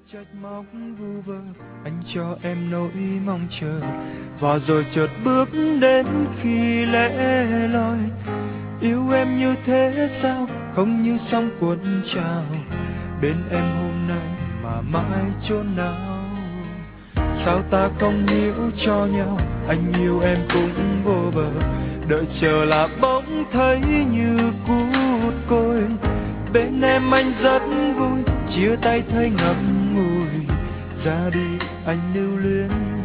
trách móc vu vơ, anh cho em nỗi mong chờ, và rồi chợt bước đến khi lẽ loi. Yêu em như thế sao, không như sóng cuộn trào, bên em hôm nay mà mãi chốn nào. Sao ta không hiểu cho nhau, anh yêu em cũng vô bờ, đợi chờ là bỗng thấy như cút côi. Bên em anh rất vui, chia tay thấy ngậm ngùi, ra đi anh lưu luyến